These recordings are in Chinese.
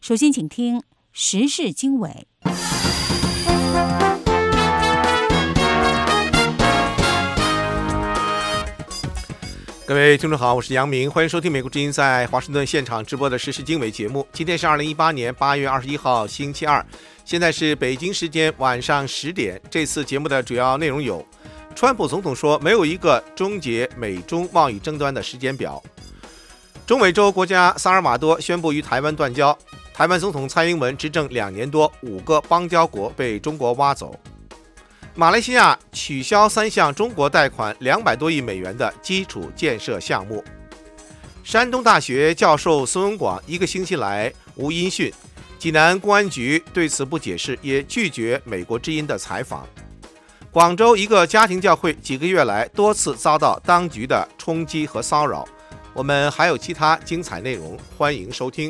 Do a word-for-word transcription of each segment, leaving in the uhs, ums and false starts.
首先，请听时事经纬。 各位听众好，我是杨明，欢迎收听美国之音在华盛顿现场直播的时事经纬节目。今天是二零一八年八月二十一号，星期二，现在是北京时间晚上十点。这次节目的主要内容有：川普总统说没有一个终结美中贸易争端的时间表；中美洲国家萨尔瓦多宣布与台湾断交；台湾总统蔡英文执政两年多，五个邦交国被中国挖走；马来西亚取消三项中国贷款两百多亿美元的基础建设项目；山东大学教授孙文广一个星期来无音讯，济南公安局对此不解释，也拒绝美国之音的采访；广州一个家庭教会几个月来多次遭到当局的冲击和骚扰。我们还有其他精彩内容，欢迎收听。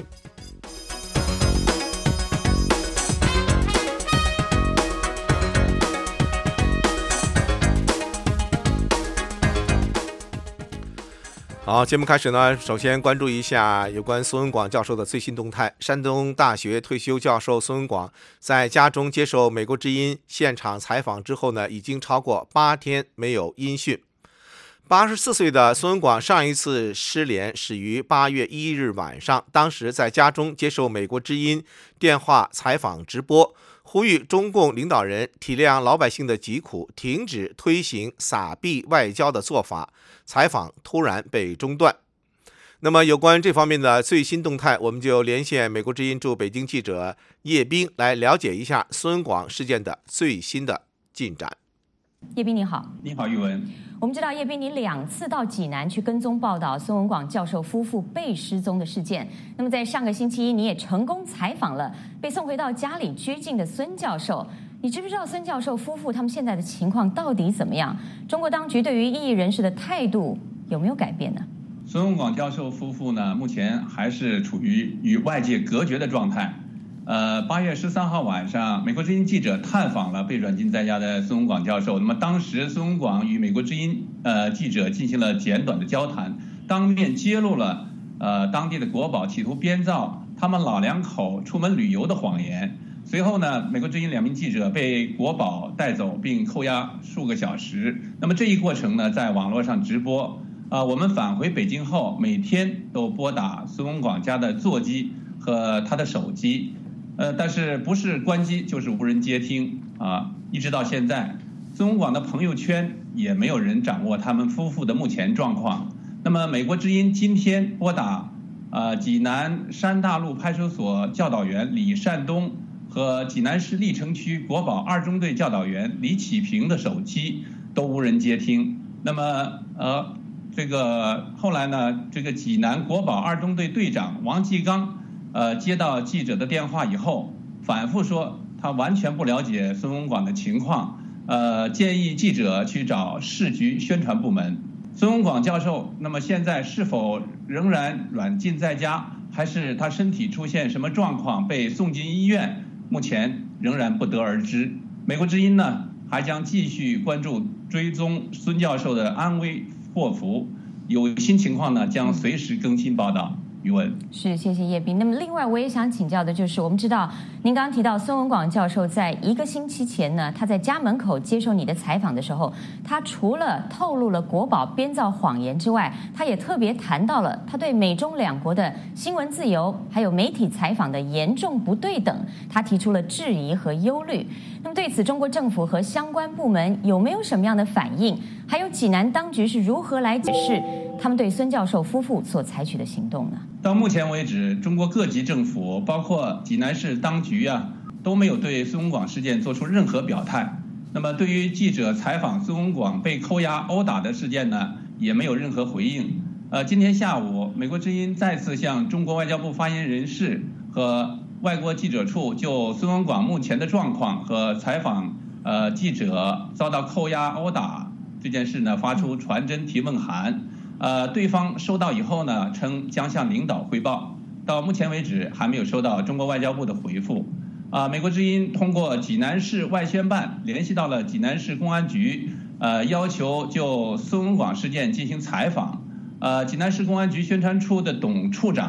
好，节目开始呢，首先关注一下有关孙文广教授的最新动态。山东大学退休教授孙文广在家中接受美国之音现场采访之后呢，已经超过八天没有音讯。八十四岁的孙文广上一次失联始于八月一日晚上，当时在家中接受美国之音电话采访直播，呼吁中共领导人体谅老百姓的疾苦，停止推行撒币外交的做法。采访突然被中断。那么有关这方面的最新动态，我们就连线美国之音驻北京记者叶斌来了解一下孙文广事件的最新的进展。 叶斌你好。 你好，玉文。 我们知道叶斌你两次到济南去跟踪报道孙文广教授夫妇被失踪的事件，那么在上个星期一你也成功采访了被送回到家里拘禁的孙教授。你知不知道孙教授夫妇他们现在的情况到底怎么样？中国当局对于异议人士的态度有没有改变呢？ 孙文广教授夫妇呢，目前还是处于与外界隔绝的状态。呃，八月十三号晚上，美国之音记者探访了被软禁在家的孙文广教授。那么当时孙文广与美国之音呃记者进行了简短的交谈，当面揭露了呃当地的国保企图编造他们老两口出门旅游的谎言。随后呢，美国之音两名记者被国保带走并扣押数个小时。那么这一过程呢，在网络上直播。啊、呃，我们返回北京后，每天都拨打孙文广家的座机和他的手机，呃，但是不是关机就是无人接听啊。一直到现在，孙文广的朋友圈也没有人掌握他们夫妇的目前状况。那么，美国之音今天拨打呃济南山大路派出所教导员李善东和济南市历城区国保二中队教导员李启平的手机都无人接听。那么，呃，这个后来呢，这个济南国保二中队队长王继刚，呃，接到记者的电话以后，反复说他完全不了解孙文广的情况，呃，建议记者去找市局宣传部门。孙文广教授，那么现在是否仍然软禁在家，还是他身体出现什么状况被送进医院？目前仍然不得而知。美国之音呢，还将继续关注追踪孙教授的安危祸福，有新情况呢，将随时更新报道。余文是，谢谢叶斌。那么另外我也想请教的就是，我们知道您刚刚提到孙文广教授在一个星期前呢，他在家门口接受你的采访的时候，他除了透露了国保编造谎言之外，他也特别谈到了他对美中两国的新闻自由还有媒体采访的严重不对等，他提出了质疑和忧虑。那么对此，中国政府和相关部门有没有什么样的反应？还有济南当局是如何来解释他们对孙教授夫妇所采取的行动呢？ 到目前为止，中国各级政府，包括济南市当局啊，都没有对孙文广事件做出任何表态。那么，对于记者采访孙文广被扣押、殴打的事件呢，也没有任何回应。呃，今天下午，美国之音再次向中国外交部发言人室和外国记者处就孙文广目前的状况和采访呃记者遭到扣押、殴打这件事呢，发出传真提问函。呃，对方收到以后呢，称将向领导汇报。到目前为止，还没有收到中国外交部的回复。啊、呃，美国之音通过济南市外宣办联系到了济南市公安局，呃，要求就孙文广事件进行采访。呃，济南市公安局宣传处的董处长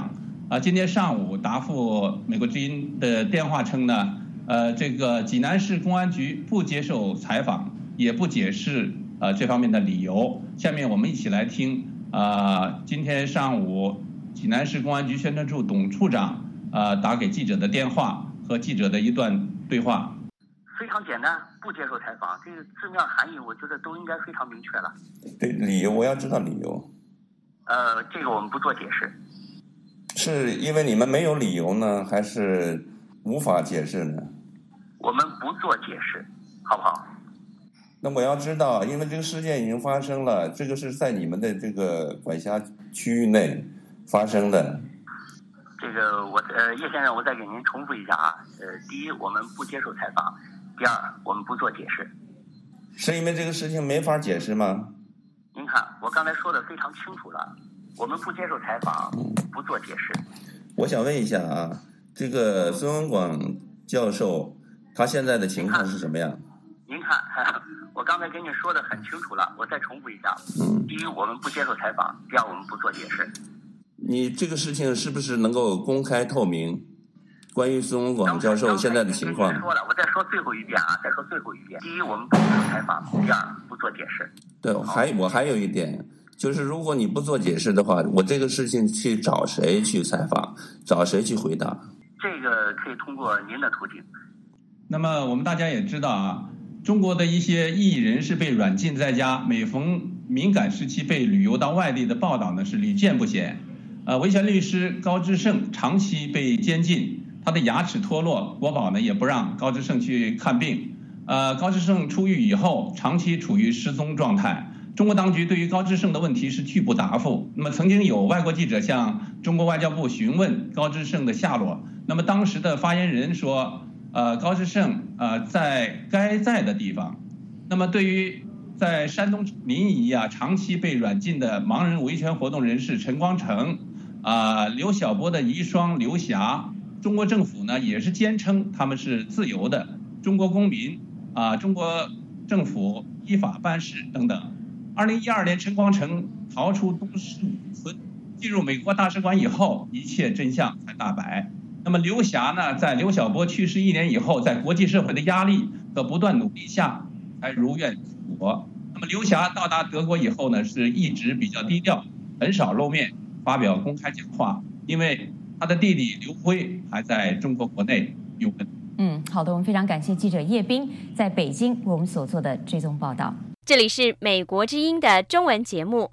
啊，今天上午答复美国之音的电话称呢，呃，这个济南市公安局不接受采访，也不解释呃这方面的理由。下面我们一起来听啊、呃，今天上午济南市公安局宣传处董处长呃打给记者的电话和记者的一段对话。 非常简单，不接受采访，这个字面含义我觉得都应该非常明确了。 对，理由我要知道理由。 呃，这个我们不做解释。 是因为你们没有理由呢，还是无法解释呢？ 我们不做解释，好不好？ 那我要知道，因为这个事件已经发生了，这个是在你们的这个管辖区域内发生的。 这个我呃叶先生，我再给您重复一下啊。呃，第一，我们不接受采访；第二，我们不做解释。 是因为这个事情没法解释吗？ 您看，我刚才说的非常清楚了，我们不接受采访，不做解释。 我想问一下啊，这个孙文广教授他现在的情况是什么样？ 您看，我刚才跟您说的很清楚了，我再重复一下。 嗯。 第一，我们不接受采访；第二，我们不做解释。 你这个事情是不是能够公开透明？关于孙文广教授现在的情况。 说了，我再说最后一遍啊，再说最后一遍。第一，我们不接受采访；第二，不做解释。 对，还我还有一点，就是如果你不做解释的话，我这个事情去找谁去采访，找谁去回答？ 这个可以通过您的途径。 那么我们大家也知道啊，中国的一些异议人士被软禁在家，每逢敏感时期被旅游到外地的报道呢是屡见不鲜。呃，维权律师高志胜长期被监禁，他的牙齿脱落，国保呢也不让高志胜去看病。呃，高志胜出狱以后，长期处于失踪状态。中国当局对于高志胜的问题是拒不答复。那么，曾经有外国记者向中国外交部询问高志胜的下落，那么当时的发言人说，呃，高志胜呃在该在的地方。那么，对于在山东临沂啊长期被软禁的盲人维权活动人士陈光诚。啊、呃，刘晓波的遗孀刘霞，中国政府呢也是坚称他们是自由的中国公民啊、呃，中国政府依法办事等等。二零一二年，陈光诚逃出东市村，进入美国大使馆以后，一切真相才大白。那么刘霞呢，在刘晓波去世一年以后，在国际社会的压力和不断努力下，才如愿出国。那么刘霞到达德国以后呢，是一直比较低调，很少露面。发表公开讲话，因为他的弟弟刘辉还在中国国内有问。 嗯，好的，我们非常感谢记者叶斌在北京为我们所做的追踪报道。 这里是美国之音的中文节目，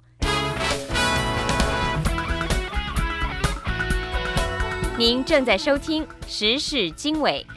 您正在收听时事经纬。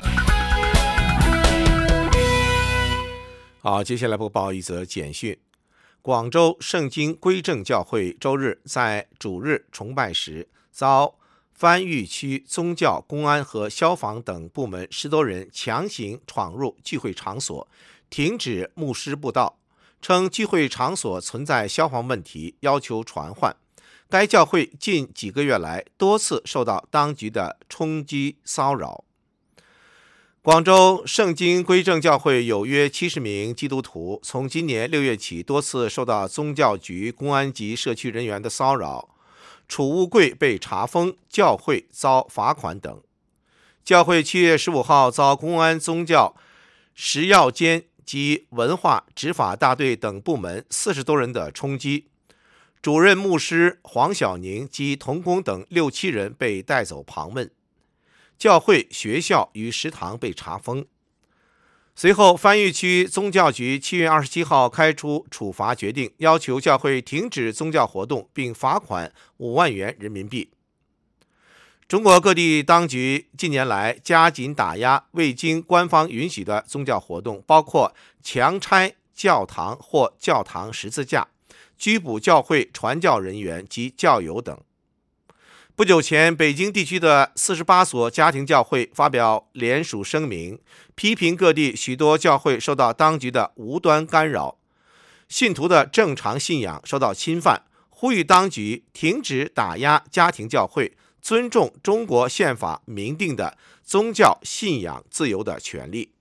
好，接下来播报一则简讯。广州圣经归正教会周日在主日崇拜时，遭番禺区宗教、公安和消防等部门十多人强行闯入聚会场所，停止牧师布道，称聚会场所存在消防问题，要求传唤。该教会近几个月来多次受到当局的冲击骚扰。广州圣经归正教会有约七十名基督徒，从今年六月起多次受到宗教局、公安及社区人员的骚扰，储物柜被查封，教会遭罚款等。教会七月十五号遭公安、宗教、食药监及文化执法大队等部门四十多人的冲击，主任牧师黄晓宁及同工等六七人被带走盘问。教会、学校与食堂被查封。随后，番禺区宗教局七月二十七号开出处罚决定，要求教会停止宗教活动，并罚款五万元人民币。中国各地当局近年来加紧打压未经官方允许的宗教活动，包括强拆教堂或教堂十字架、拘捕教会传教人员及教友等。不久前，北京地区的四十八所家庭教会发表联署声明，批评各地许多教会受到当局的无端干扰，信徒的正常信仰受到侵犯，呼吁当局停止打压家庭教会，尊重中国宪法明定的宗教信仰自由的权利。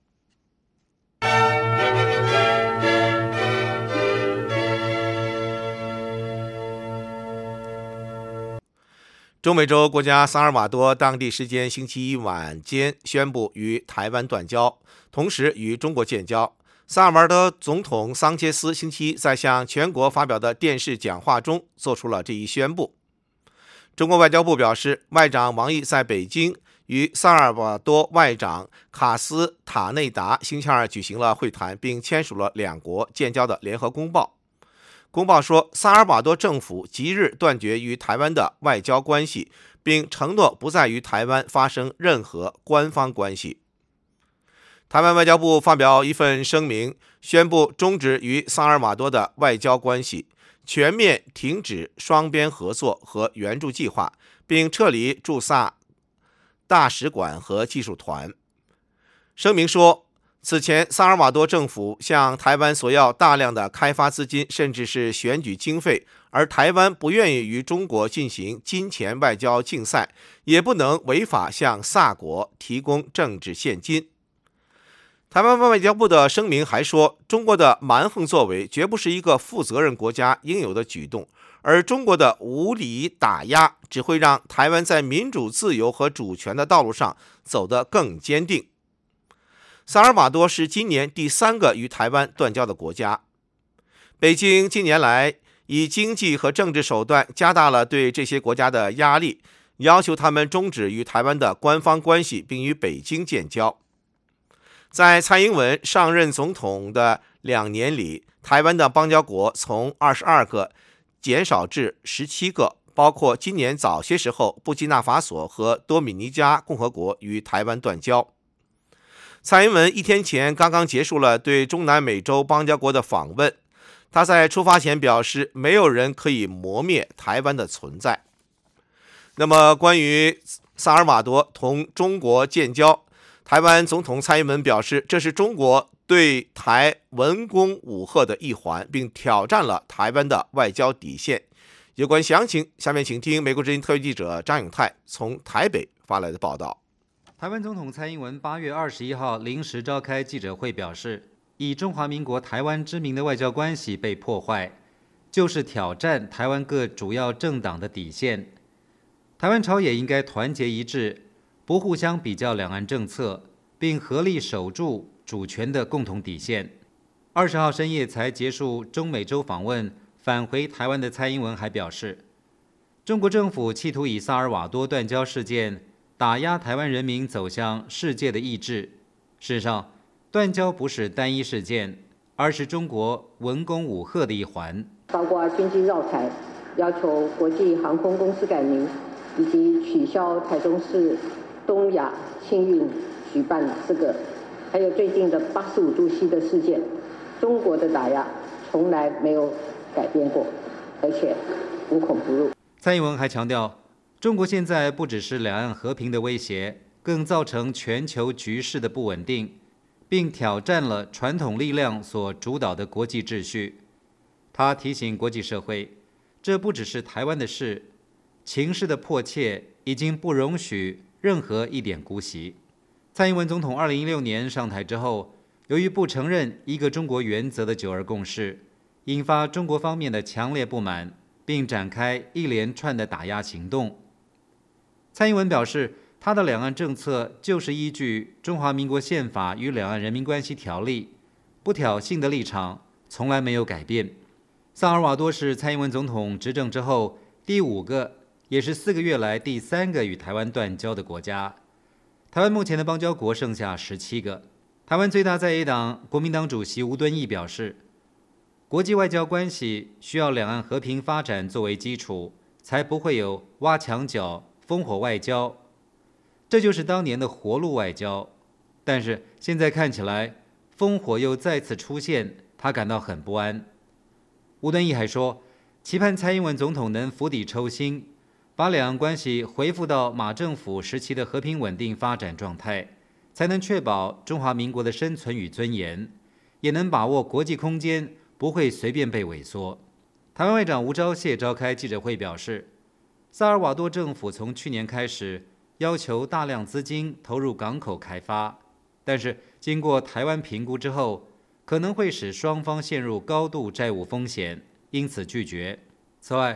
中美洲国家萨尔瓦多当地时间星期一晚间宣布与台湾断交，同时与中国建交。萨尔瓦多总统桑切斯星期一在向全国发表的电视讲话中做出了这一宣布。中国外交部表示，外长王毅在北京与萨尔瓦多外长卡斯塔内达星期二举行了会谈，并签署了两国建交的联合公报。公报说，萨尔瓦多政府即日断绝与台湾的外交关系，并承诺不再与台湾发生任何官方关系。台湾外交部发表一份声明，宣布终止与萨尔瓦多的外交关系，全面停止双边合作和援助计划，并撤离驻萨大使馆和技术团。声明说，此前萨尔瓦多政府向台湾索要大量的开发资金，甚至是选举经费，而台湾不愿意与中国进行金钱外交竞赛，也不能违法向萨国提供政治现金。台湾外交部的声明还说，中国的蛮横作为绝不是一个负责任国家应有的举动，而中国的无理打压只会让台湾在民主自由和主权的道路上走得更坚定。萨尔瓦多是今年第三个与台湾断交的国家。北京近年来以经济和政治手段加大了对这些国家的压力，要求他们终止与台湾的官方关系，并与北京建交。在蔡英文上任总统的两年里，台湾的邦交国从二十二个减少至十七个，包括今年早些时候布基纳法索和多米尼加共和国与台湾断交。蔡英文一天前刚刚结束了对中南美洲邦交国的访问，他在出发前表示，没有人可以磨灭台湾的存在。那么关于萨尔瓦多同中国建交，台湾总统蔡英文表示，这是中国对台文攻武吓的一环，并挑战了台湾的外交底线。有关详情，下面请听美国之音特约记者张永泰从台北发来的报道。 台湾总统蔡英文八月二十一号临时召开记者会，表示，以中华民国台湾之名的外交关系被破坏，就是挑战台湾各主要政党的底线。台湾朝野应该团结一致，不互相比较两岸政策，并合力守住主权的共同底线。二十号深夜才结束中美洲访问，返回台湾的蔡英文还表示，中国政府企图以萨尔瓦多断交事件打压台湾人民走向世界的意志。事实上，断交不是单一事件，而是中国文攻武吓的一环。 包括军机绕台、要求国际航空公司改名，以及取消台中市东亚庆运举办这个，还有最近的八十五度 C 的事件，中国的打压从来没有改变过，而且无孔不入。 蔡英文还强调，中国现在不只是两岸和平的威胁，更造成全球局势的不稳定，并挑战了传统力量所主导的国际秩序。他提醒国际社会，这不只是台湾的事，情势的迫切已经不容许任何一点姑息。蔡英文总统二零一六年上台之后，由于不承认一个中国原则的九二共识，引发中国方面的强烈不满，并展开一连串的打压行动。蔡英文表示，他的两岸政策就是依据中华民国宪法与两岸人民关系条例，不挑衅的立场从来没有改变。萨尔瓦多是蔡英文总统执政之后第五个，也是四个月来第三个与台湾断交的国家。台湾目前的邦交国剩下十七个。台湾最大在野党国民党主席吴敦义表示，国际外交关系需要两岸和平发展作为基础，才不会有挖墙脚、烽火外交，这就是当年的活路外交。但是现在看起来，烽火又再次出现，他感到很不安。吴敦义还说，期盼蔡英文总统能釜底抽薪，把两岸关系恢复到马政府时期的和平稳定发展状态，才能确保中华民国的生存与尊严，也能把握国际空间不会随便被萎缩。台湾外长吴钊燮召开记者会表示，萨尔瓦多政府从去年开始要求大量资金投入港口开发，但是经过台湾评估之后，可能会使双方陷入高度债务风险，因此拒绝。此外，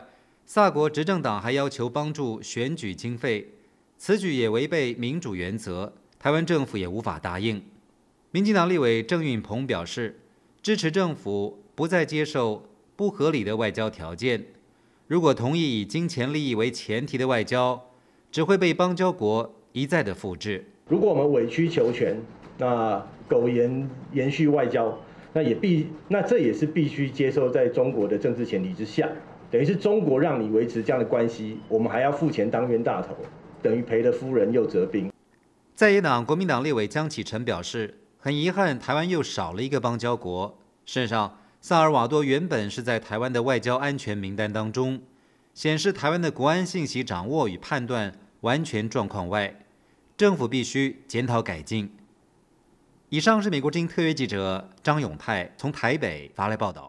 萨国执政党还要求帮助选举经费，此举也违背民主原则，台湾政府也无法答应。民进党立委郑运鹏表示，支持政府不再接受不合理的外交条件，如果同意以金钱利益为前提的外交，只会被邦交国一再的复制。 如果我们委曲求全，那苟延延续外交，那也必那这也是必须接受在中国的政治前提之下，等于是中国让你维持这样的关系，我们还要付钱当冤大头，等于赔了夫人又折兵。 在野党国民党立委江启臣表示，很遗憾台湾又少了一个邦交国。事实上，萨尔瓦多原本是在台湾的外交安全名单当中，显示台湾的国安信息掌握与判断完全状况外，政府必须检讨改进。以上是美国之音特约记者张永泰从台北发来报道。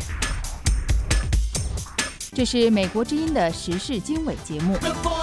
这是美国之音的时事经纬节目。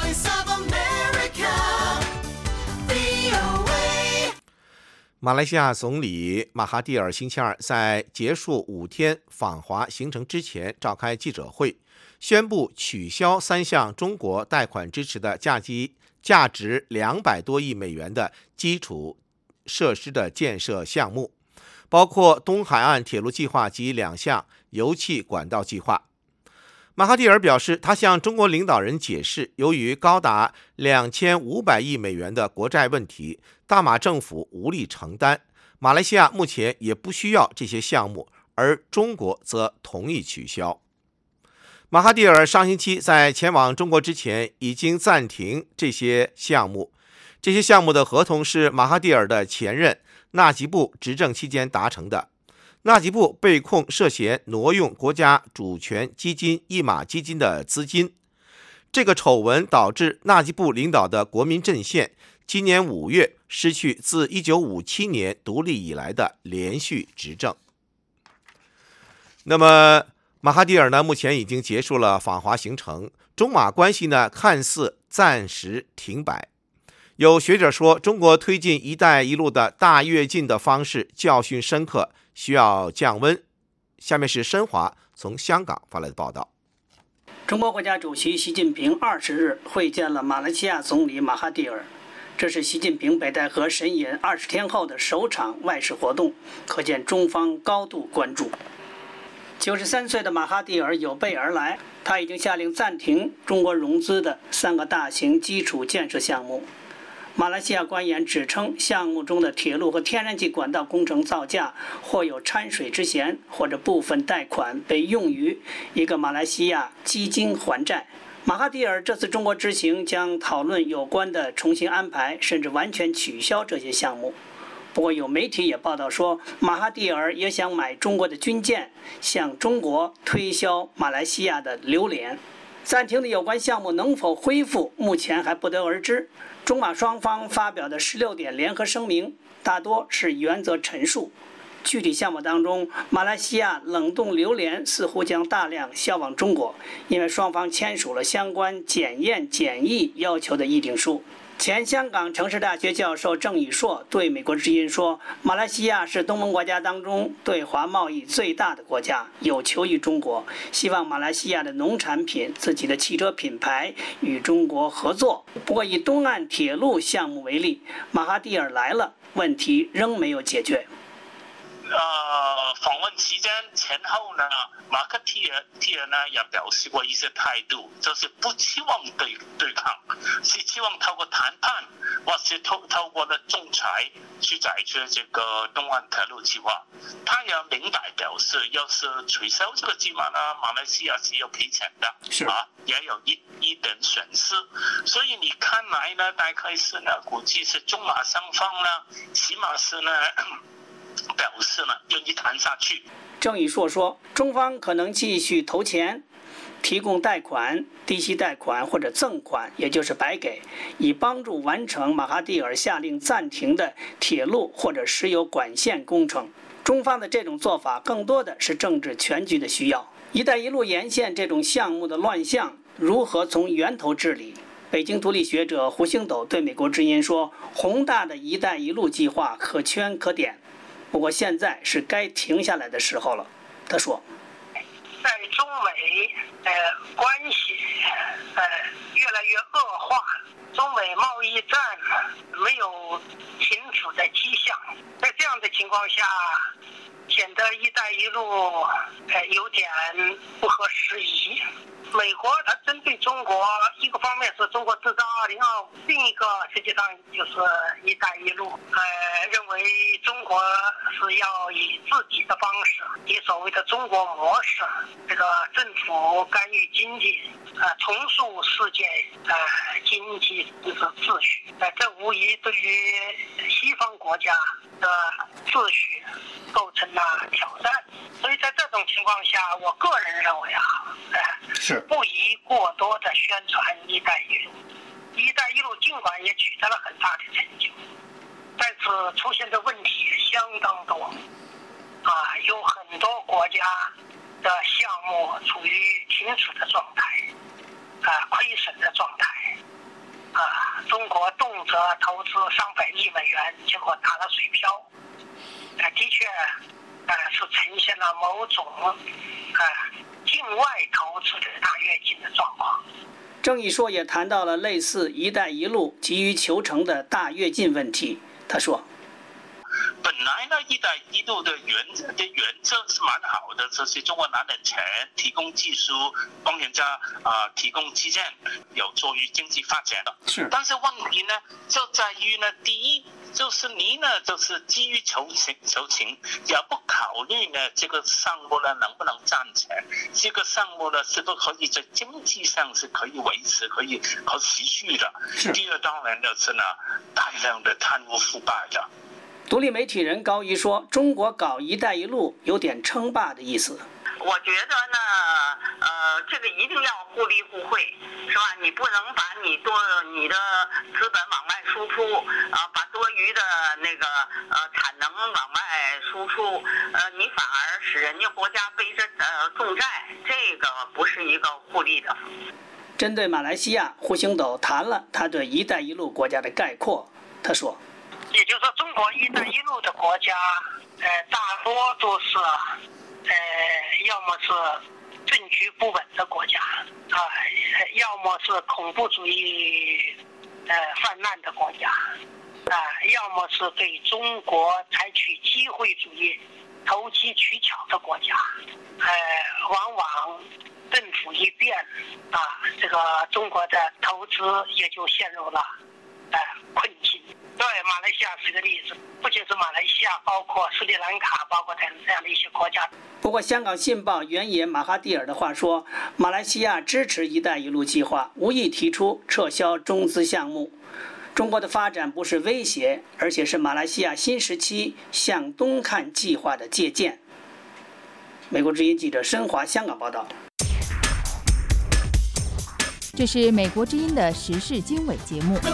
马来西亚总理马哈蒂尔星期二在结束五天访华行程之前召开记者会，宣布取消三项中国贷款支持的价值价值两百多亿美元的基础设施的建设项目，包括东海岸铁路计划及两项油气管道计划。马哈蒂尔表示，他向中国领导人解释，由于高达两千五百亿美元的国债问题，大马政府无力承担，马来西亚目前也不需要这些项目，而中国则同意取消。马哈蒂尔上星期在前往中国之前已经暂停这些项目，这些项目的合同是马哈蒂尔的前任纳吉布执政期间达成的。纳吉布被控涉嫌挪用国家主权基金一马基金的资金，这个丑闻导致纳吉布领导的国民阵线今年五月失去自一九五七年独立以来的连续执政。那么马哈蒂尔呢，目前已经结束了访华行程，中马关系呢看似暂时停摆。有学者说，中国推进“一带一路”的大跃进的方式教训深刻，需要降温。下面是申华从香港发来的报道。 中国国家主席习近平二十日会见了马来西亚总理马哈蒂尔，这是习近平北戴河神隐二十天后的首场外事活动，可见中方高度关注。九十三岁的马哈蒂尔有备而来，他已经下令暂停中国融资的三个大型基础建设项目。马来西亚官员指称，项目中的铁路和天然气管道工程造价或有掺水之嫌，或者部分贷款被用于一个马来西亚基金还债。马哈蒂尔这次中国之行将讨论有关的重新安排，甚至完全取消这些项目。不过有媒体也报道说，马哈蒂尔也想买中国的军舰，向中国推销马来西亚的榴莲。暂停的有关项目能否恢复，目前还不得而知。中马双方发表的十六点联合声明大多是原则陈述，具体项目当中，马来西亚冷冻榴莲似乎将大量销往中国，因为双方签署了相关检验检疫要求的议定书。前香港城市大学教授郑宇硕对美国之音说，马来西亚是东盟国家当中对华贸易最大的国家，有求于中国，希望马来西亚的农产品、自己的汽车品牌与中国合作。不过以东岸铁路项目为例，马哈蒂尔来了，问题仍没有解决。 呃，访问期间前后呢，马克蒂尔蒂尔呢也表示过一些态度，就是不期望对对抗，是期望透过谈判或是透透过的仲裁去解决这个东岸铁路计划。他也明白表示，要是取消这个计划呢，马来西亚是要赔钱的， 是啊，也有一一点损失。所以你看来呢，大概是呢，估计是中马双方呢，起码是呢。表示呢愿意谈下去。 郑宇硕说，中方可能继续投钱，提供贷款、低息贷款或者赠款，也就是白给，以帮助完成马哈蒂尔下令暂停的铁路或者石油管线工程。中方的这种做法更多的是政治全局的需要。一带一路沿线这种项目的乱象如何从源头治理？北京独立学者胡星斗对美国之音说，宏大的一带一路计划可圈可点，不过现在是该停下来的时候了。他说， 在中美呃关系呃越来越恶化，中美贸易战没有停止的迹象，在这样的情况下，显得“一带一路”呃有点不合时宜。美国它针对中国，一个方面是中国制造二零二五，另一个实际上就是“一带一路”。呃，认为中国是要以自己的方式，以所谓的中国模式，这个政府干预经济，呃，重塑世界呃经济政治秩序。呃，这无疑对于西方国家的秩序构成了挑战。所以在这种情况下，我个人认为啊，呃， 是不宜过多的宣传“一带一路”。“一带一路”尽管也取得了很大的成就，但是出现的问题也相当多，啊，有很多国家的项目处于停止的状态，啊，亏损的状态，啊，中国动辄投资上百亿美元，结果打了水漂，啊，的确，啊，是呈现了某种啊境外投资的大跃进的状况。 郑义硕也谈到了类似“一带一路”急于求成的大跃进问题。他说：“ 本来呢，一带一路的原则的原则是蛮好的，就是中国拿点钱，提供技术，帮人家啊、呃、提供基建，有助于经济发展的。 是， 但是问题呢，就在于呢，第一就是你呢，就是基于求情求情，也不考虑呢这个项目呢能不能赚钱，这个项目呢是不是可以在经济上是可以维持、可以可持续的。第二，当然就是呢，大量的贪污腐败的。” 独立媒体人高瑜说：“中国搞‘一带一路’有点称霸的意思。” 我觉得呢，呃，这个一定要互利互惠，是吧？你不能把你多你的资本往外输出，啊、呃，把多余的那个呃产能往外输出，呃，你反而使人家国家背着呃重债，这个不是一个互利的。 针对马来西亚，胡星斗谈了他对“一带一路”国家的概括。他说：“ 也就是说，中国“一带一路”的国家，呃，大多都是。呃，要么是政局不稳的国家啊，要么是恐怖主义呃泛滥的国家啊，要么是对中国采取机会主义、投机取巧的国家。呃，往往政府一变啊，这个中国的投资也就陷入了呃困境。对，马来西亚是个例子，不仅是马来西亚，包括斯里兰卡，包括这样的一些国家。 不过，香港信报援引马哈蒂尔的话说，马来西亚支持“一带一路”计划，无意提出撤销中资项目。中国的发展不是威胁，而且是马来西亚新时期向东看计划的借鉴。美国之音记者申华香港报道。 这是美国之音的时事经纬节目。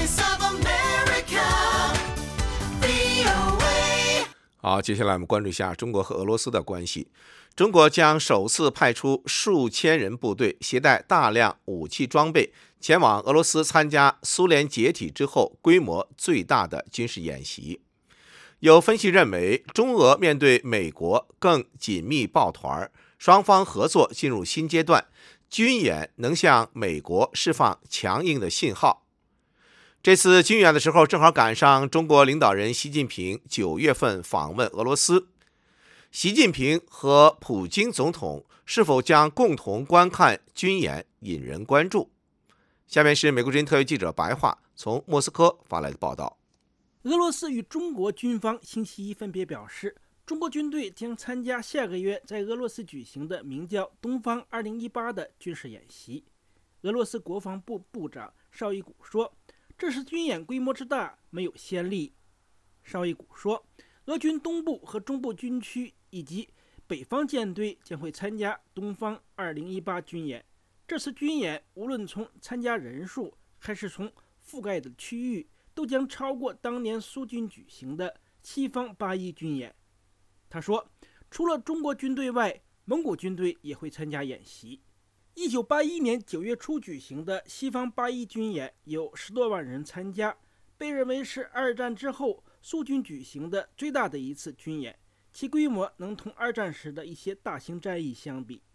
好，接下来我们关注一下中国和俄罗斯的关系。中国将首次派出数千人部队，携带大量武器装备，前往俄罗斯参加苏联解体之后规模最大的军事演习。有分析认为，中俄面对美国更紧密抱团，双方合作进入新阶段，军演能向美国释放强硬的信号。这次军演的时候，正好赶上中国领导人习近平九月份访问俄罗斯。习近平和普京总统是否将共同观看军演，引人关注。下面是美国之音特约记者白桦从莫斯科发来的报道。 俄罗斯与中国军方星期一分别表示，中国军队将参加下个月在俄罗斯举行的名叫“东方二零一八”的军事演习。俄罗斯国防部部长绍伊古说，这是军演规模之大，没有先例。绍伊古说，俄军东部和中部军区以及北方舰队将会参加东方二零一八军演。这次军演无论从参加人数还是从覆盖的区域，都将超过当年苏军举行的西方八一军演。他说，除了中国军队外，蒙古军队也会参加演习。一九八一年九月初举行的西方八一军演有十多万人参加，被认为是二战之后苏军举行的最大的一次军演，其规模能同二战时的一些大型战役相比。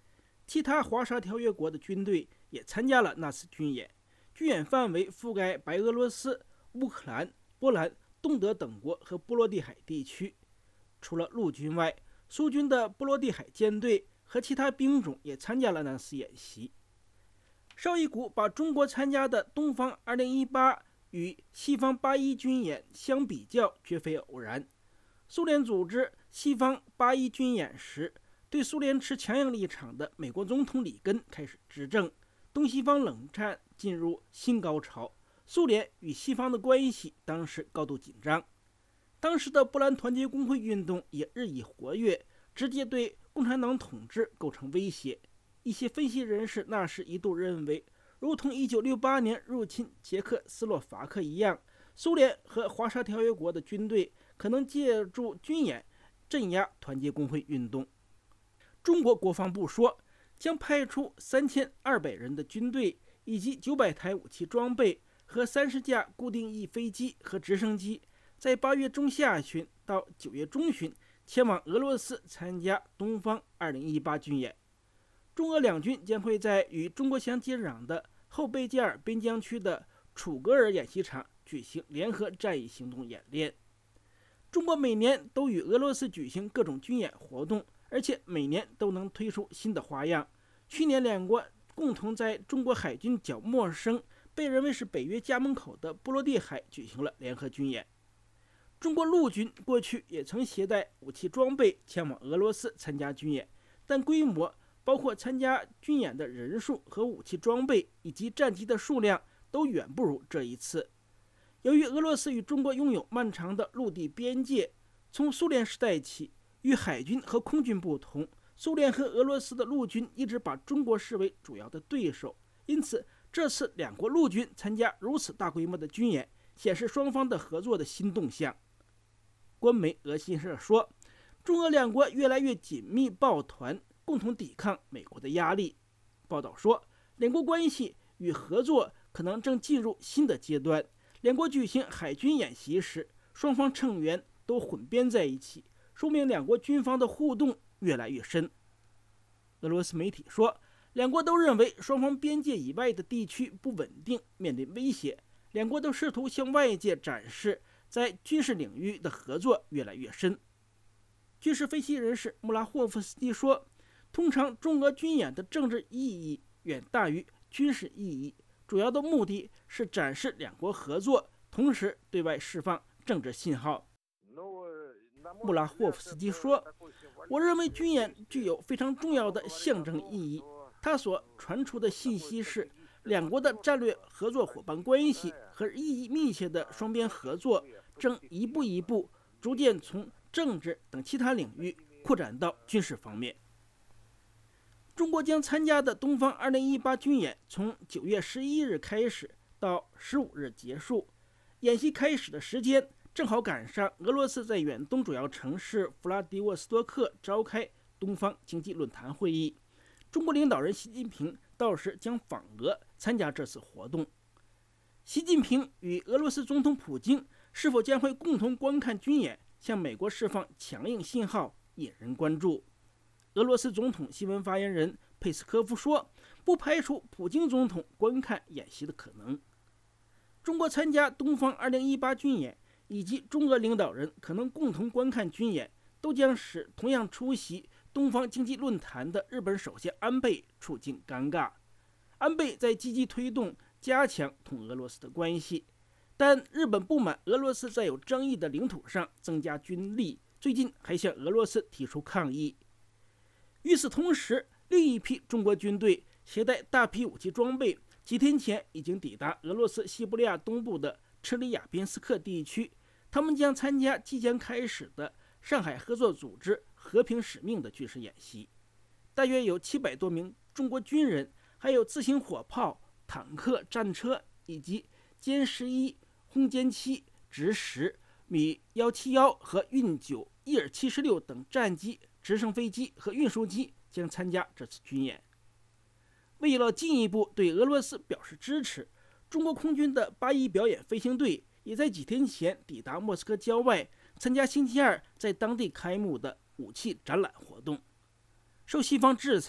其他华沙条约国的军队也参加了那次军演，军演范围覆盖白俄罗斯、乌克兰、波兰、东德等国和波罗的海地区。除了陆军外，苏军的波罗的海舰队和其他兵种也参加了那次演习。绍伊古把中国参加的东方二零一八与西方八一军演相比较，绝非偶然。苏联组织西方八一军演时，对苏联持强硬立场的美国总统里根开始执政，东西方冷战进入新高潮，苏联与西方的关系当时高度紧张。当时的波兰团结工会运动也日益活跃，直接对共产党统治构成威胁。一些分析人士那时一度认为，如同一九六八年入侵捷克斯洛伐克一样，苏联和华沙条约国的军队可能借助军演镇压团结工会运动。中国国防部说，将派出三千二百人的军队，以及九百台武器装备和三十架固定翼飞机和直升机，在八月中下旬到九月中旬前往俄罗斯参加东方二零一八军演。中俄两军将会在与中国相接壤的后贝加尔边疆区的楚格尔演习场举行联合战役行动演练。中国每年都与俄罗斯举行各种军演活动，而且每年都能推出新的花样。去年两国共同在中国海军较陌生、被认为是北约家门口的波罗的海举行了联合军演。中国陆军过去也曾携带武器装备前往俄罗斯参加军演，但规模包括参加军演的人数和武器装备以及战机的数量都远不如这一次。由于俄罗斯与中国拥有漫长的陆地边界，从苏联时代起，与海军和空军不同，苏联和俄罗斯的陆军一直把中国视为主要的对手，因此这次两国陆军参加如此大规模的军演，显示双方的合作的新动向。官媒俄新社说，中俄两国越来越紧密抱团，共同抵抗美国的压力。报道说，两国关系与合作可能正进入新的阶段。两国举行海军演习时，双方成员都混编在一起，说明两国军方的互动越来越深。俄罗斯媒体说，两国都认为双方边界以外的地区不稳定，面临威胁。两国都试图向外界展示在军事领域的合作越来越深。军事分析人士穆拉霍夫斯基说，通常中俄军演的政治意义远大于军事意义，主要的目的是展示两国合作，同时对外释放政治信号。穆拉霍夫斯基说，我认为军演具有非常重要的象征意义，它所传出的信息是两国的战略合作伙伴关系和意义密切的双边合作正一步一步逐渐从政治等其他领域扩展到军事方面。中国将参加的东方二零一八军演从九月十一日开始到十五日结束，演习开始的时间正好赶上俄罗斯在远东主要城市弗拉迪沃斯托克召开东方经济论坛会议，中国领导人习近平到时将访俄参加这次活动。习近平与俄罗斯总统普京是否将会共同观看军演，向美国释放强硬信号，引人关注。俄罗斯总统新闻发言人佩斯科夫说，不排除普京总统观看演习的可能。中国参加东方二零一八军演以及中俄领导人可能共同观看军演，都将使同样出席东方经济论坛的日本首相安倍处境尴尬。安倍在积极推动加强同俄罗斯的关系，但日本不满俄罗斯在有争议的领土上增加军力，最近还向俄罗斯提出抗议。与此同时，另一批中国军队携带大批武器装备，几天前已经抵达俄罗斯西伯利亚东部的车里亚宾斯克地区，他们将参加即将开始的上海合作组织和平使命的军事演习。大约有七百多名中国军人，还有自行火炮、坦克、战车以及歼十一、轰歼七、直十、米一七一和运九、伊尔七十六等战机、直升飞机和运输机将参加这次军演。为了进一步对俄罗斯表示支持，中国空军的八一表演飞行队也在几天前抵达莫斯科郊外，参加星期二在当地开幕的武器展览活动。受西方制裁，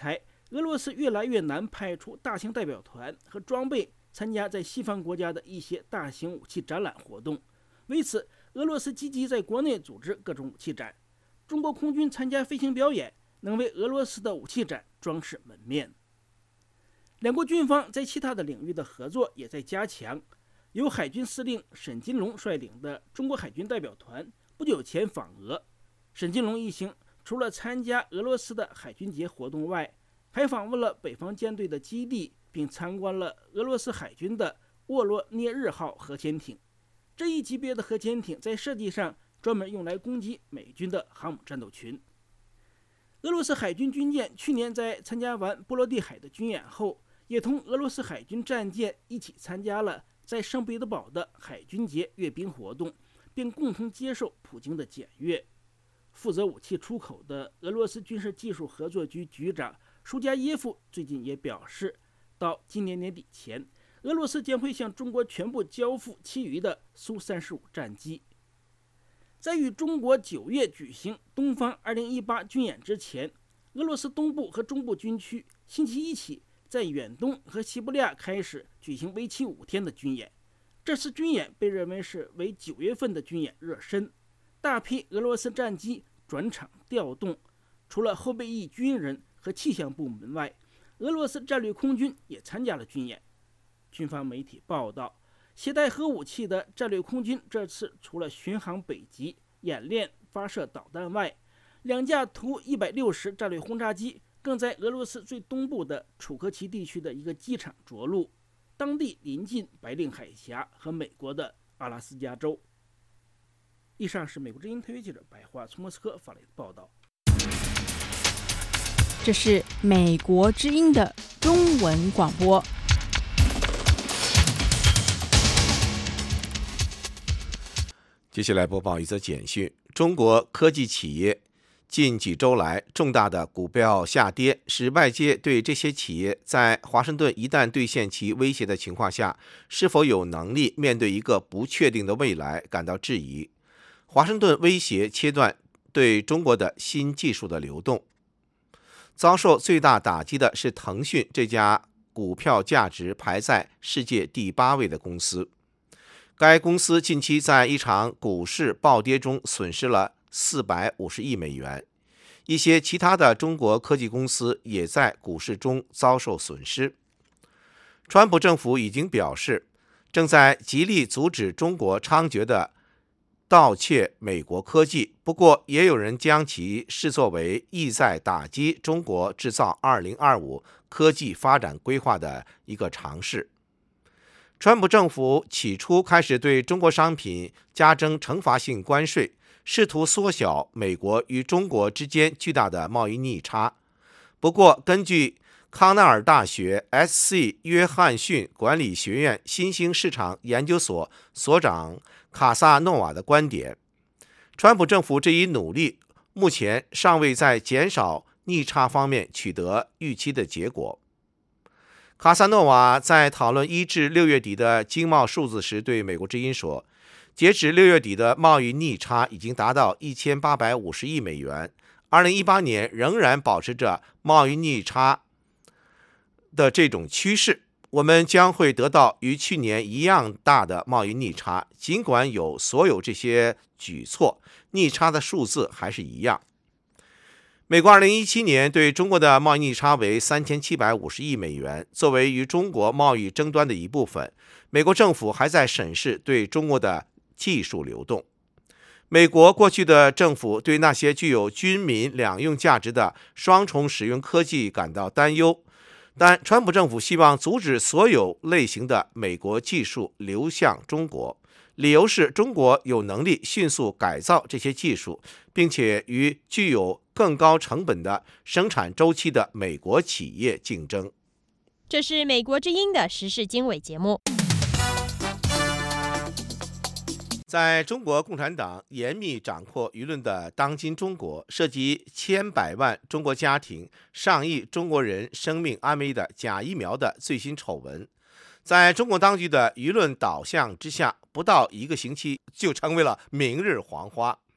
俄罗斯越来越难派出大型代表团和装备参加在西方国家的一些大型武器展览活动。为此，俄罗斯积极在国内组织各种武器展。中国空军参加飞行表演，能为俄罗斯的武器展装饰门面。两国军方在其他的领域的合作也在加强。由海军司令沈金龙率领的中国海军代表团不久前访俄。沈金龙一行除了参加俄罗斯的海军节活动外，还访问了北方舰队的基地，并参观了俄罗斯海军的沃罗涅日号核潜艇。这一级别的核潜艇在设计上专门用来攻击美军的航母战斗群。俄罗斯海军军舰去年在参加完波罗的海的军演后，也同俄罗斯海军战舰一起参加了在圣彼得堡的海军节阅兵活动，并共同接受普京的检阅。负责武器出口的俄罗斯军事技术合作局局长舒加耶夫最近也表示，到今年年底前，俄罗斯将会向中国全部交付其余的苏三十五战机。在与中国九月举行东方二零一八军演之前，俄罗斯东部和中部军区星期一起在远东和西伯利亚开始举行为期五天的军演。这次军演被认为是为九月份的军演热身，大批俄罗斯战机转场调动。除了后备役军人和气象部门外，俄罗斯战略空军也参加了军演。军方媒体报道，携带核武器的战略空军这次除了巡航北极、演练发射导弹外，两架图一百六十战略轰炸机更在俄罗斯最东部的楚科奇地区的一个机场着陆，当地临近白令海峡和美国的阿拉斯加州。以上是美国之音特约记者白桦从莫斯科发来的报道。 这是美国之音的中文广播。 接下来播报一则简讯：中国科技企业近几周来重大的股票下跌，使外界对这些企业在华盛顿一旦兑现其威胁的情况下，是否有能力面对一个不确定的未来感到质疑。华盛顿威胁切断对中国的新技术的流动。遭受最大打击的是腾讯这家股票价值排在世界第八位的公司。该公司近期在一场股市暴跌中损失了四百五十亿美元。一些其他的中国科技公司也在股市中遭受损失。川普政府已经表示，正在极力阻止中国猖獗的盗窃美国科技，不过也有人将其视作为意在打击中国制造二零二五科技发展规划的一个尝试。川普政府起初开始对中国商品加征惩罚性关税，试图缩小美国与中国之间巨大的贸易逆差。不过，根据康奈尔大学 S C 约翰逊管理学院新兴市场研究所所长卡萨诺瓦的观点，川普政府这一努力目前尚未在减少逆差方面取得预期的结果。卡萨诺瓦在讨论一至六月底的经贸数字时对美国之音说，截止六月底的贸易逆差已经达到一千八百五十亿美元，二零一八年仍然保持着贸易逆差的这种趋势。我们将会得到与去年一样大的贸易逆差，尽管有所有这些举措，逆差的数字还是一样。美国二零一七年对中国的贸易逆差为三千七百五十亿美元，作为与中国贸易争端的一部分，美国政府还在审视对中国的技术流动。美国过去的政府对那些具有军民两用价值的双重使用科技感到担忧，但川普政府希望阻止所有类型的美国技术流向中国，理由是中国有能力迅速改造这些技术，并且与具有更高成本的生产周期的美国企业竞争。 这是美国之音的时事经纬节目。 在中国共产党严密掌控舆论的当今中国，涉及千百万中国家庭、上亿中国人生命安危的假疫苗的最新丑闻，在中国当局的舆论导向之下，不到一个星期就成为了明日黄花。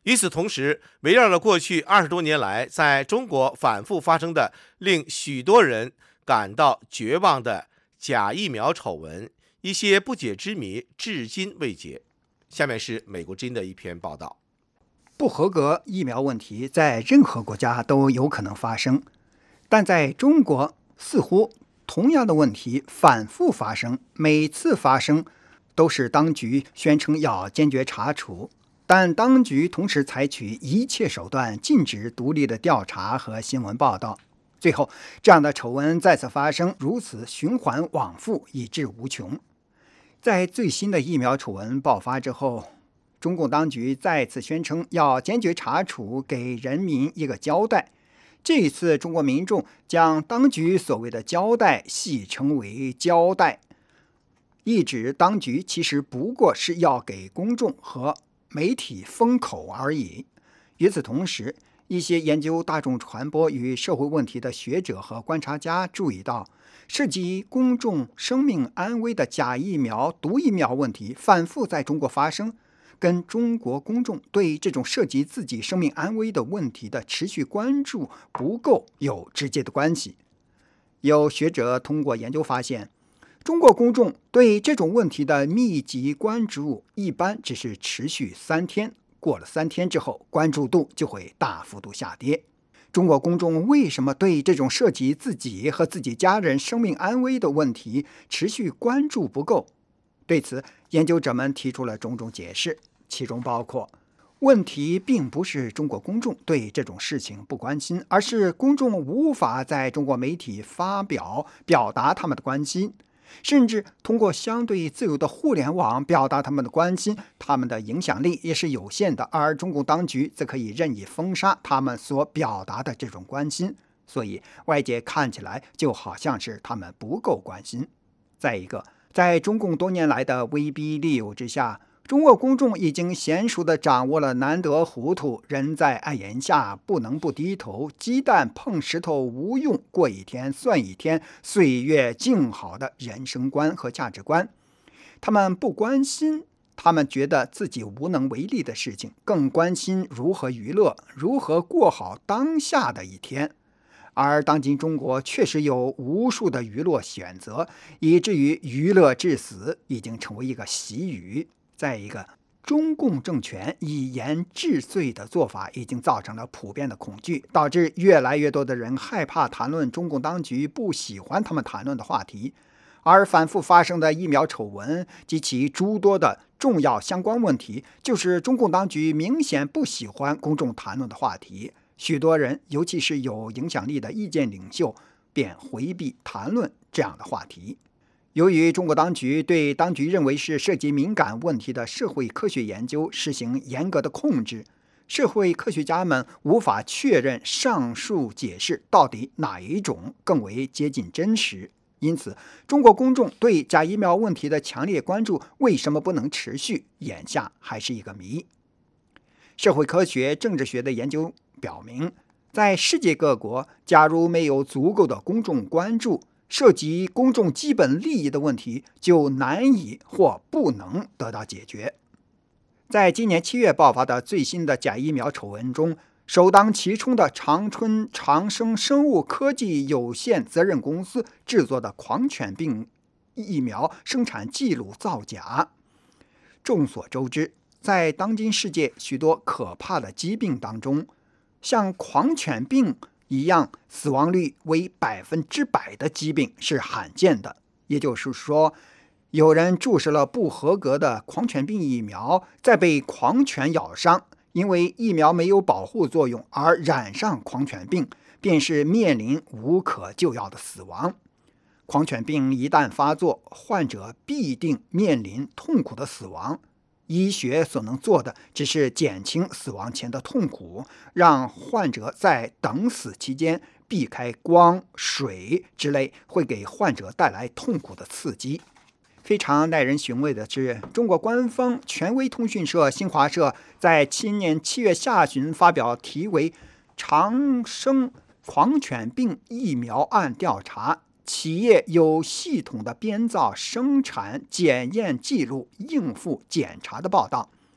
与此同时，围绕着过去二十多年来在中国反复发生的令许多人感到绝望的假疫苗丑闻，一些不解之谜至今未解。下面是美国之音的一篇报道。 不合格疫苗问题在任何国家都有可能发生，但在中国似乎同样的问题反复发生，每次发生都是当局宣称要坚决查处，但当局同时采取一切手段禁止独立的调查和新闻报道，最后这样的丑闻再次发生，如此循环往复，以致无穷。在最新的疫苗丑闻爆发之后，中共当局再次宣称要坚决查处，给人民一个交代。这一次中国民众将当局所谓的交代戏称为交代，意指当局其实不过是要给公众和媒体封口而已。与此同时，一些研究大众传播与社会问题的学者和观察家注意到，涉及公众生命安危的假疫苗、毒疫苗问题反复在中国发生，跟中国公众对这种涉及自己生命安危的问题的持续关注不够有直接的关系。有学者通过研究发现，中国公众对这种问题的密集关注一般只是持续三天，过了三天之后，关注度就会大幅度下跌。中国公众为什么对这种涉及自己和自己家人生命安危的问题持续关注不够？对此，研究者们提出了种种解释，其中包括：问题并不是中国公众对这种事情不关心，而是公众无法在中国媒体发表表达他们的关心，甚至通过相对自由的互联网表达他们的关心，他们的影响力也是有限的，而中共当局则可以任意封杀他们所表达的这种关心，所以外界看起来就好像是他们不够关心。再一个，在中共多年来的威逼利诱之下，中国公众已经娴熟地掌握了难得糊涂，人在暗檐下不能不低头，鸡蛋碰石头无用，过一天算一天，岁月静好的人生观和价值观。他们不关心他们觉得自己无能为力的事情，更关心如何娱乐，如何过好当下的一天。而当今中国确实有无数的娱乐选择，以至于娱乐至死已经成为一个习语。再一个，中共政权以言治罪的做法已经造成了普遍的恐惧，导致越来越多的人害怕谈论中共当局不喜欢他们谈论的话题。而反复发生的疫苗丑闻及其诸多的重要相关问题，就是中共当局明显不喜欢公众谈论的话题。许多人，尤其是有影响力的意见领袖，便回避谈论这样的话题。由于中国当局对当局认为是涉及敏感问题的社会科学研究实行严格的控制，社会科学家们无法确认上述解释到底哪一种更为接近真实。因此，中国公众对假疫苗问题的强烈关注为什么不能持续，眼下还是一个谜。社会科学、政治学的研究表明，在世界各国，假如没有足够的公众关注，涉及公众基本利益的问题就难以或不能得到解决。在今年七月爆发的最新的假疫苗丑闻中，首当其冲的长春长生生物科技有限责任公司制作的狂犬病疫苗生产记录造假。众所周知，在当今世界许多可怕的疾病当中，像狂犬病一样死亡率为百分之百的疾病是罕见的。也就是说，有人注射了不合格的狂犬病疫苗，再被狂犬咬伤，因为疫苗没有保护作用而染上狂犬病，便是面临无可救药的死亡。狂犬病一旦发作，患者必定面临痛苦的死亡。医学所能做的只是减轻死亡前的痛苦，让患者在等死期间避开光、水之类会给患者带来痛苦的刺激。非常耐人寻味的是，中国官方权威通讯社新华社在今年七月下旬发表题为《长生狂犬病疫苗案调查》，企业有系统的编造、生产、检验记录、应付检查的报道。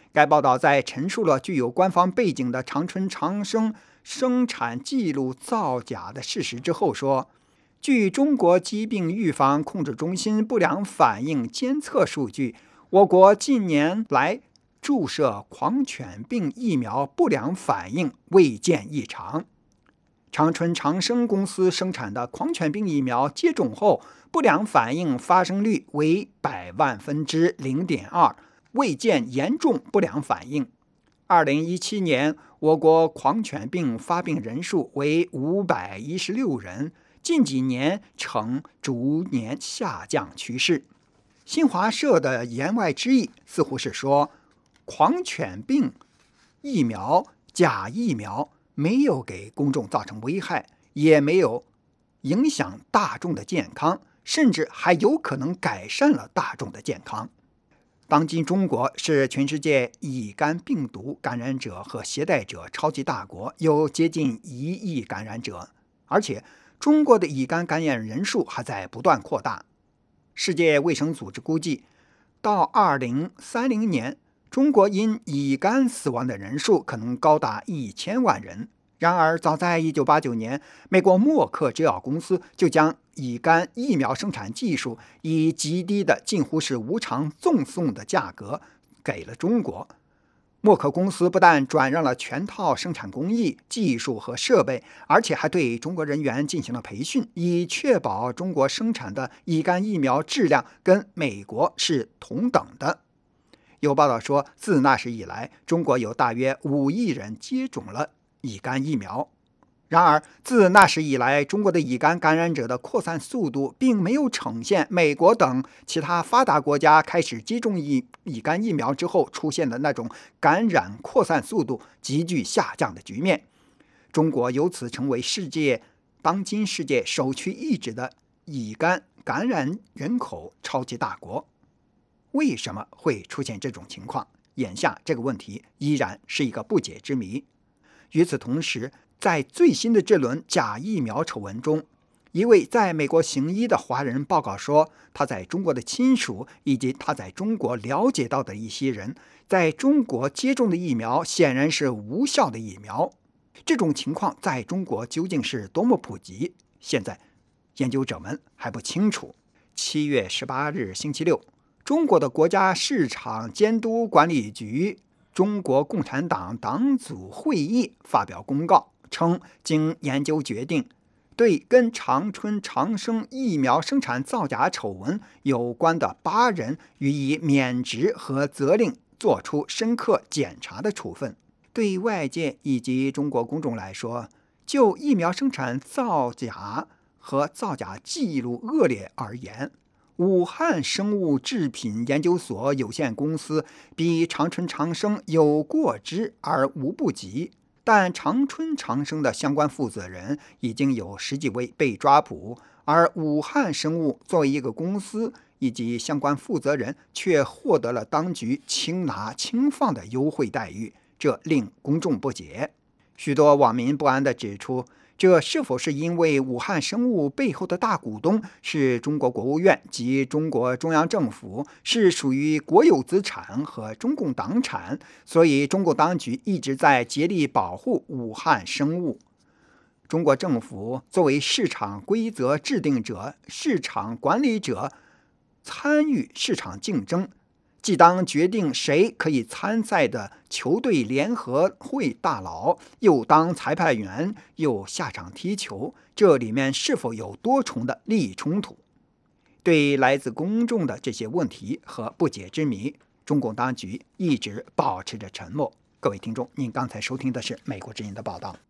该报道在陈述了具有官方背景的长春长生生产记录造假的事实之后说，据中国疾病预防控制中心不良反应监测数据，我国近年来注射狂犬病疫苗不良反应未见异常。长春长生公司生产的狂犬病疫苗接种后不良反应发生率为百万分之零点二，未见严重不良反应。二零一七年，我国狂犬病发病人数为五百一十六人，近几年呈逐年下降趋势。新华社的言外之意似乎是说，狂犬病疫苗假疫苗没有给公众造成危害，也没有影响大众的健康，甚至还有可能改善了大众的健康。当今中国是全世界乙肝病毒感染者和携带者超级大国，有接近一亿感染者，而且中国的乙肝感染人数还在不断扩大。世界卫生组织估计，到二零三零年，中国因乙肝死亡的人数可能高达一千万人。然而，早在一九八九年，美国默克制药公司就将乙肝疫苗生产技术以极低的近乎是无偿赠送的价格给了中国。默克公司不但转让了全套生产工艺、技术和设备，而且还对中国人员进行了培训，以确保中国生产的乙肝疫苗质量跟美国是同等的。有报道说，自那时以来，中国有大约五亿人接种了乙肝疫苗。然而，自那时以来，中国的乙肝感染者的扩散速度并没有呈现美国等其他发达国家开始接种乙乙肝疫苗之后出现的那种感染扩散速度急剧下降的局面。中国由此成为世界当今世界首屈一指的乙肝感染人口超级大国。为什么会出现这种情况？眼下这个问题依然是一个不解之谜。与此同时，在最新的这轮假疫苗丑闻中，一位在美国行医的华人报告说，他在中国的亲属以及他在中国了解到的一些人在中国接种的疫苗显然是无效的疫苗。这种情况在中国究竟是多么普及，现在研究者们还不清楚。七月十八日星期六，中国的国家市场监督管理局中国共产党党组会议发表公告称，经研究决定，对跟长春长生疫苗生产造假丑闻有关的八人予以免职和责令作出深刻检查的处分。对外界以及中国公众来说，就疫苗生产造假和造假记录恶劣而言，武汉生物制品研究所有限公司比长春长生有过之而无不及，但长春长生的相关负责人已经有十几位被抓捕，而武汉生物作为一个公司以及相关负责人却获得了当局轻拿轻放的优惠待遇，这令公众不解。许多网民不安地指出，这是否是因为武汉生物背后的大股东是中国国务院及中国中央政府，是属于国有资产和中共党产，所以中国当局一直在竭力保护武汉生物？中国政府作为市场规则制定者、市场管理者，参与市场竞争，既当决定谁可以参赛的球队联合会大佬，又当裁判员，又下场踢球，这里面是否有多重的利益冲突？对来自公众的这些问题和不解之谜，中共当局一直保持着沉默。各位听众，您刚才收听的是美国之音的报道。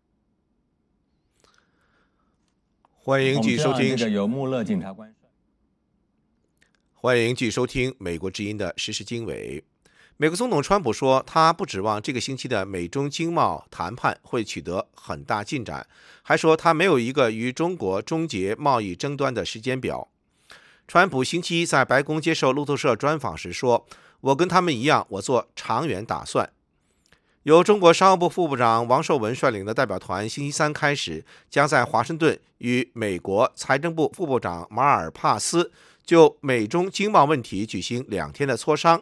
欢迎继续收听由穆勒检察官。 欢迎继续收听美国之音的时事经纬。美国总统川普说，他不指望这个星期的美中经贸谈判会取得很大进展，还说他没有一个与中国终结贸易争端的时间表。川普星期一在白宫接受路透社专访时说，我跟他们一样，我做长远打算。由中国商务部副部长王受文率领的代表团星期三开始将在华盛顿与美国财政部副部长马尔帕斯就美中经贸问题举行两天的磋商，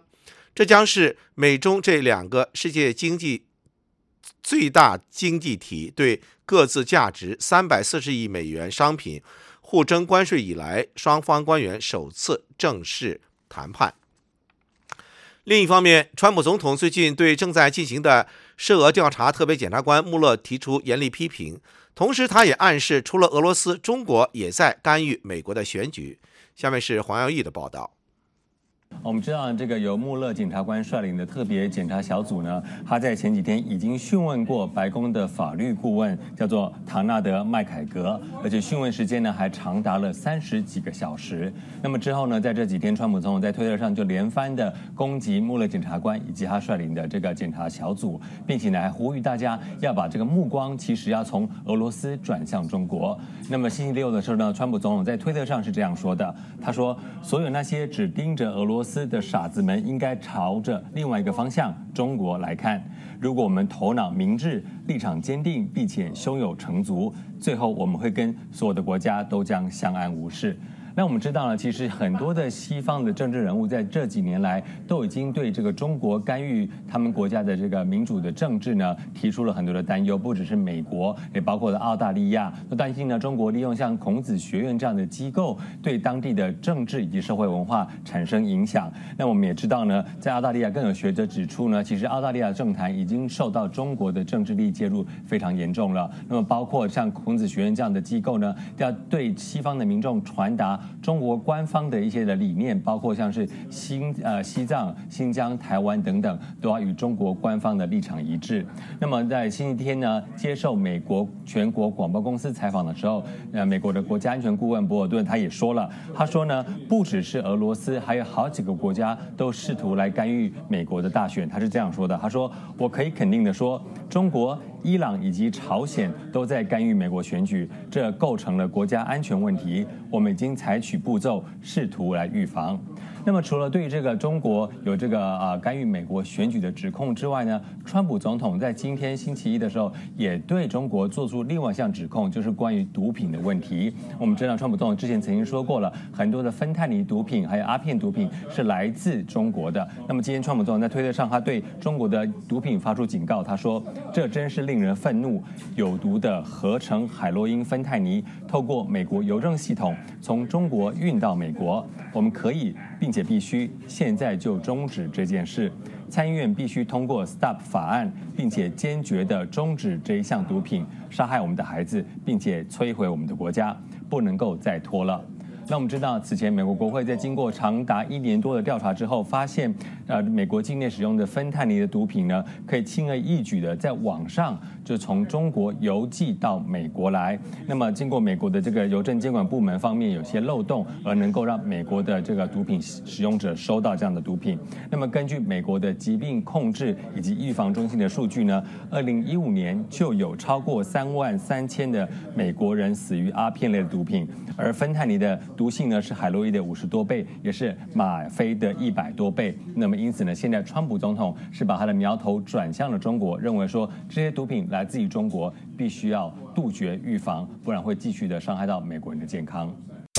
这将是美中这两个世界经济最大经济体对各自价值三百四十亿美元商品互征关税以来，双方官员首次正式谈判。另一方面，川普总统最近对正在进行的涉俄调查特别检察官穆勒提出严厉批评，同时他也暗示，除了俄罗斯，中国也在干预美国的选举。下面是黄耀义的报道。 我们知道，这个由穆勒检察官率领的特别检察小组呢，他在前几天已经讯问过白宫的法律顾问，叫做唐纳德·麦凯格，而且讯问时间呢还长达了三十几个小时。那么之后呢，在这几天，川普总统在推特上就连番的攻击穆勒检察官以及他率领的这个检察小组，并且呢还呼吁大家要把这个目光其实要从俄罗斯转向中国。那么星期六的时候呢，川普总统在推特上是这样说的，他说：“所有那些只盯着俄罗斯。”俄罗斯的傻子们应该朝着另外一个方向中国来看。如果我们头脑明智、立场坚定，并且胸有成竹，最后我们会跟所有的国家都将相安无事。那我们知道呢，其实很多的西方的政治人物在这几年来都已经对这个中国干预他们国家的这个民主的政治呢提出了很多的担忧，不只是美国，也包括了澳大利亚，都担心呢中国利用像孔子学院这样的机构对当地的政治以及社会文化产生影响。那我们也知道呢，在澳大利亚更有学者指出呢，其实澳大利亚政坛已经受到中国的政治力介入非常严重了。那么包括像孔子学院这样的机构呢，要对西方的民众传达中国官方的一些的理念，包括像是新呃西藏、新疆、台湾等等，都要与中国官方的立场一致。那么在星期天呢，接受美国全国广播公司采访的时候，呃，美国的国家安全顾问博尔顿他也说了，他说呢，不只是俄罗斯，还有好几个国家都试图来干预美国的大选。他是这样说的，他说：“我可以肯定的说，中国、伊朗以及朝鲜都在干预美国选举，这构成了国家安全问题。我们已经采取步骤，试图来预防。”那么，除了对于这个中国有这个啊、呃、干预美国选举的指控之外呢，川普总统在今天星期一的时候，也对中国做出另外一项指控，就是关于毒品的问题。我们知道，川普总统之前曾经说过了，很多的芬太尼毒品还有阿片毒品是来自中国的。那么今天，川普总统在推特上，他对中国的毒品发出警告，他说：“这真是令人愤怒！有毒的合成海洛因芬太尼透过美国邮政系统从中国运到美国，我们可以并且必须现在就终止这件事。参议院必须通过 Stop 法案，并且坚决地终止这一项毒品杀害我们的孩子，并且摧毁我们的国家，不能够再拖了。”那我们知道，此前美国国会在经过长达一年多的调查之后，发现，呃，美国境内使用的芬太尼的毒品呢，可以轻而易举的在网上就从中国邮寄到美国来。那么，经过美国的这个邮政监管部门方面有些漏洞，而能够让美国的这个毒品使用者收到这样的毒品。那么，根据美国的疾病控制以及预防中心的数据呢，二零一五年就有超过三万三千的美国人死于阿片类的毒品，而芬太尼的毒性呢是海洛因的五十多倍，也是吗啡的一百多倍。那么因此呢，现在川普总统是把他的苗头转向了中国，认为说这些毒品来自于中国，必须要杜绝预防，不然会继续的伤害到美国人的健康。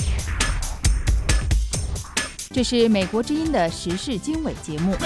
这是美国之音的时事经纬节目。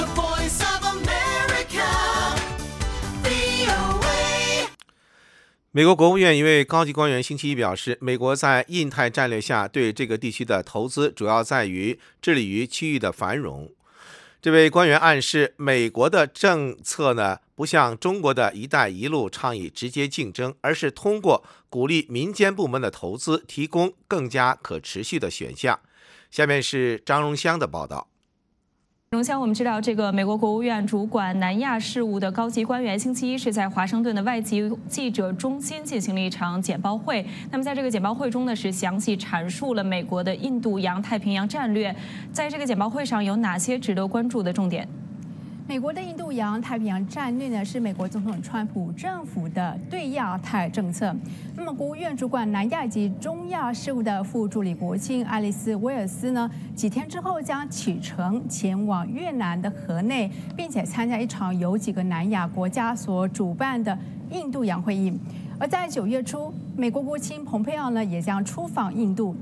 美国国务院一位高级官员星期一表示，美国在印太战略下对这个地区的投资主要在于致力于区域的繁荣。这位官员暗示，美国的政策呢，不像中国的一带一路倡议直接竞争，而是通过鼓励民间部门的投资，提供更加可持续的选项。下面是张荣香的报道。 荣香，我们知道，这个美国国务院主管南亚事务的高级官员星期一是在华盛顿的外籍记者中心进行了一场简报会。那么在这个简报会中呢，是详细阐述了美国的印度洋太平洋战略。在这个简报会上有哪些值得关注的重点？ 美国的印度洋太平洋战略呢，是美国总统川普政府的对亚太政策。那么，国务院主管南亚及中亚事务的副助理国庆爱丽丝·威尔斯呢，几天之后将启程前往越南的河内，并且参加一场由几个南亚国家所主办的印度洋会议。而在九月初，美国国务卿蓬佩奥呢也将出访印度。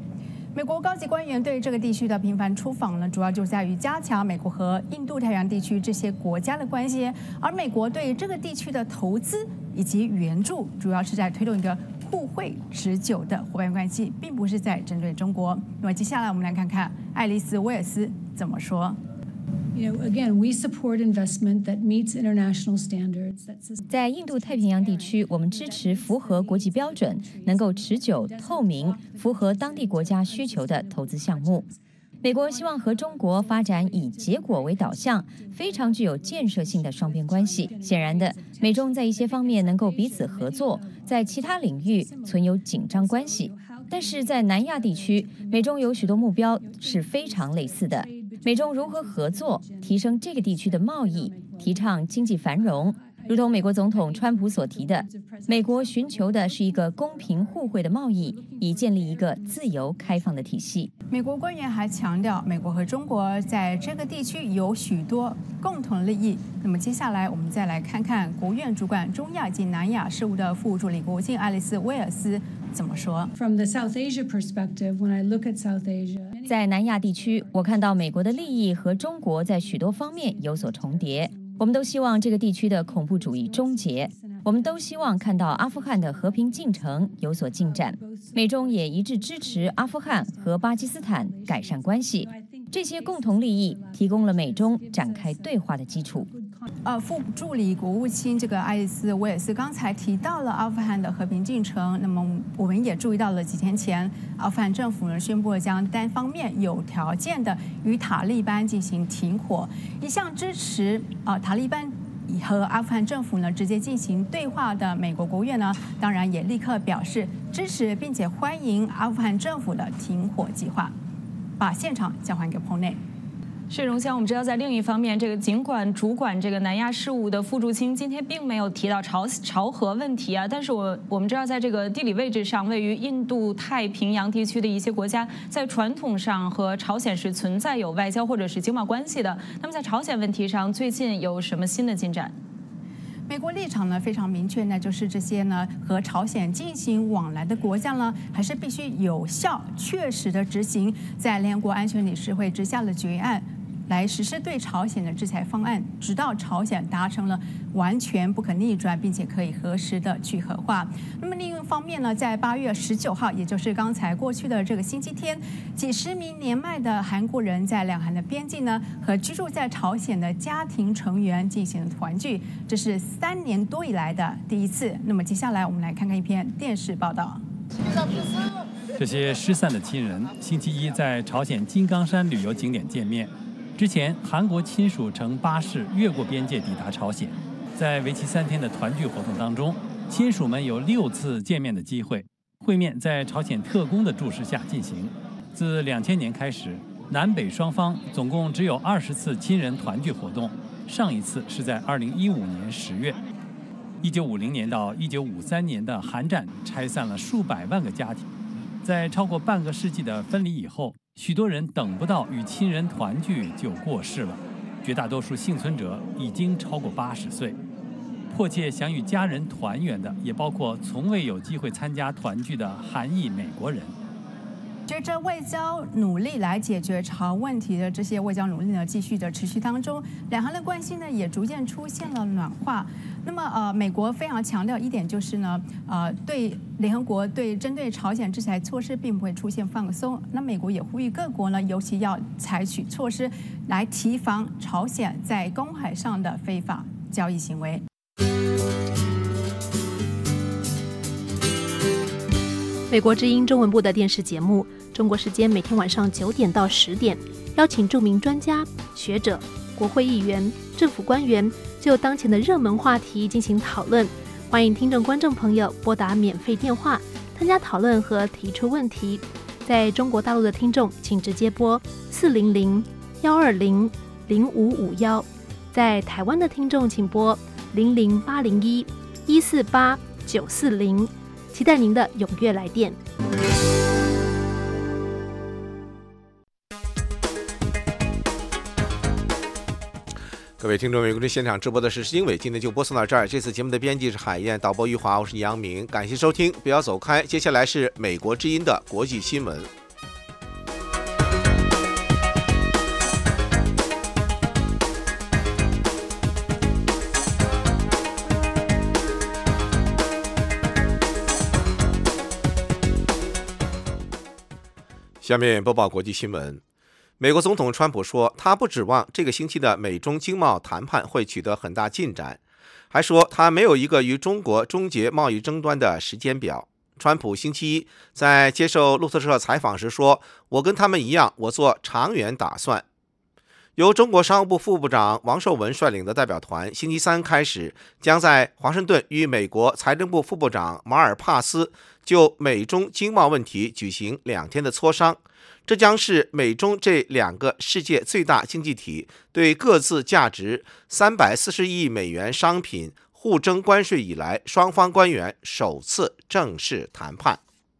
美国高级官员对这个地区的频繁出访呢，主要就在于加强美国和印度太平洋地区这些国家的关系，而美国对这个地区的投资以及援助，主要是在推动一个互惠持久的伙伴关系，并不是在针对中国。那么接下来我们来看看爱丽丝·威尔斯怎么说。 You know, again, we support investment that meets international standards. 在印度太平洋地区，我们支持符合国际标准、能够持久、透明、符合当地国家需求的投资项目。美国希望和中国发展以结果为导向、非常具有建设性的双边关系。显然的，美中在一些方面能够彼此合作，在其他领域存有紧张关系。但是在南亚地区，美中有许多目标是非常类似的。美中如何合作，提升这个地区的贸易，提倡经济繁荣，如同美国总统川普所提的，美国寻求的是一个公平互惠的贸易，以建立一个自由开放的体系。 美国官员还强调，美国和中国在这个地区有许多共同利益。那么接下来我们再来看看国务院主管中亚及南亚事务的副助理国务卿爱丽丝·威尔斯怎么说。 From the South Asia perspective, when I look at South Asia, 在南亚地区，我看到美国的利益和中国在许多方面有所重叠。我们都希望这个地区的恐怖主义终结，我们都希望看到阿富汗的和平进程有所进展。美中也一致支持阿富汗和巴基斯坦改善关系，这些共同利益提供了美中展开对话的基础。 呃，副助理国务卿这个爱丽丝·威尔斯刚才提到了阿富汗的和平进程，那么我们也注意到了几天前，阿富汗政府呢宣布了将单方面有条件的与塔利班进行停火，一向支持啊、呃、塔利班和阿富汗政府呢直接进行对话的美国国务院呢，当然也立刻表示支持并且欢迎阿富汗政府的停火计划。把现场交还给棚内。 是荣香，我们知道在另一方面，这个尽管主管这个南亚事务的副驻青今天并没有提到朝朝核问题啊，但是我我们知道在这个地理位置上，位于印度太平洋地区的一些国家，在传统上和朝鲜是存在有外交或者是经贸关系的。那么在朝鲜问题上，最近有什么新的进展？ 美国立场呢非常明确，那就是这些呢和朝鲜进行往来的国家呢，还是必须有效、确实的执行在联合国安全理事会之下的决议案，来实施对朝鲜的制裁方案，直到朝鲜达成了完全不可逆转并且可以核实的去核化。那么另一方面呢，在八月十九号，也就是刚才过去的这个星期天，几十名年迈的韩国人在两韩的边境呢，和居住在朝鲜的家庭成员进行团聚，这是三年多以来的第一次。那么接下来我们来看看一篇电视报道。 这些失散的亲人星期一在朝鲜金刚山旅游景点见面。之前，韩国亲属乘巴士越过边界抵达朝鲜，在为期三天的团聚活动当中，亲属们有六次见面的机会。会面在朝鲜特工的注视下进行。自两千年开始，南北双方总共只有二十次亲人团聚活动，上一次是在二零一五年十月。一九五零年到一九五三年的韩战拆散了数百万个家庭，在超过半个世纪的分离以后，许多人等不到与亲人团聚就过世了，绝大多数幸存者已经超过八十岁。迫切想与家人团圆的，也包括从未有机会参加团聚的韩裔美国人。 随着外交努力来解决朝问题的这些外交努力呢，继续的持续当中，两韩的关系呢也逐渐出现了暖化。那么呃，美国非常强调一点就是呢，呃，对联合国对针对朝鲜制裁措施并不会出现放松。那美国也呼吁各国呢，尤其要采取措施来提防朝鲜在公海上的非法交易行为。 美国之音中文部的电视节目，中国时间每天晚上九点到十点，邀请著名专家、学者、国会议员、政府官员就当前的热门话题进行讨论。欢迎听众观众朋友拨打免费电话参加讨论和提出问题。在中国大陆的听众，请直接拨四零零幺二零零五五幺；在台湾的听众，请拨零零八零一一四八九四零。期待您的踊跃来电。 各位听众，美国之现场直播的是施经纬，今天就播送到这儿。这次节目的编辑是海燕，导播余华，我是杨明，感谢收听，不要走开。接下来是美国之音的国际新闻。 下面播报国际新闻。美国总统川普说，他不指望这个星期的美中经贸谈判会取得很大进展，还说他没有一个与中国终结贸易争端的时间表。川普星期一在接受路透社采访时说，我跟他们一样，我做长远打算。由中国商务部副部长王受文率领的代表团星期三开始将在华盛顿与美国财政部副部长马尔帕斯就美中经贸问题举行两天的磋商。这将是美中这两个世界最大经济体对各自价值三百四十亿美元商品互征关税以来，双方官员首次正式谈判。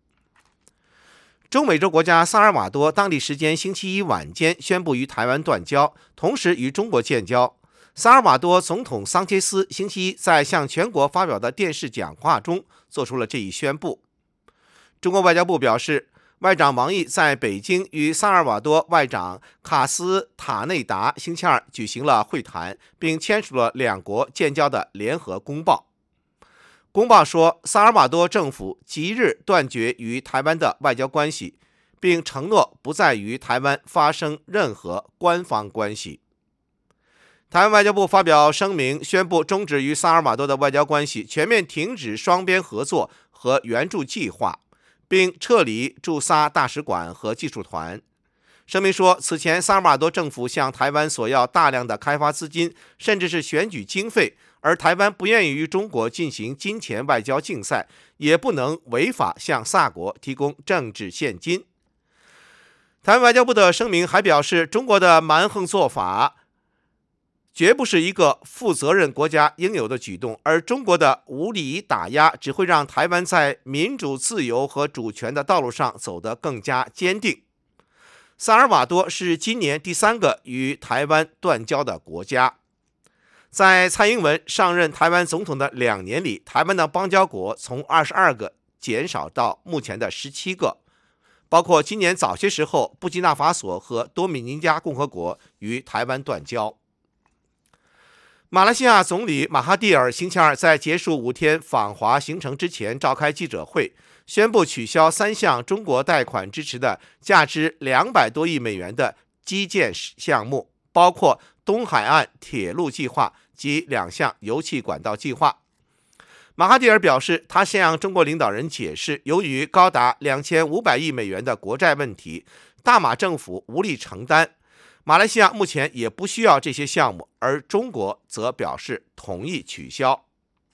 中美洲国家萨尔瓦多当地时间星期一晚间宣布与台湾断交，同时与中国建交。萨尔瓦多总统桑切斯星期一在向全国发表的电视讲话中做出了这一宣布。中国外交部表示，外长王毅在北京与萨尔瓦多外长卡斯塔内达星期二举行了会谈，并签署了两国建交的联合公报。公报说，萨尔瓦多政府即日断绝与台湾的外交关系，并承诺不再与台湾发生任何官方关系。台湾外交部发表声明，宣布终止与萨尔瓦多的外交关系，全面停止双边合作和援助计划，并撤离驻萨大使馆和技术团。声明说，此前萨尔瓦多政府向台湾索要大量的开发资金，甚至是选举经费，而台湾不愿意与中国进行金钱外交竞赛，也不能违法向萨国提供政治现金。台湾外交部的声明还表示，中国的蛮横做法绝不是一个负责任国家应有的举动，而中国的无理打压只会让台湾在民主自由和主权的道路上走得更加坚定。萨尔瓦多是今年第三个与台湾断交的国家。在蔡英文上任台湾总统的两年里，台湾的邦交国从二十二个减少到目前的十七个，包括今年早些时候布基纳法索和多米尼加共和国与台湾断交。马来西亚总理马哈蒂尔星期二在结束五天访华行程之前召开记者会，宣布取消三项中国贷款支持的价值两百多亿美元的基建项目，包括东海岸铁路计划及两项油气管道计划。马哈蒂尔表示，他向中国领导人解释，由于高达两千五百亿美元的国债问题，大马政府无力承担。马来西亚目前也不需要这些项目，而中国则表示同意取消。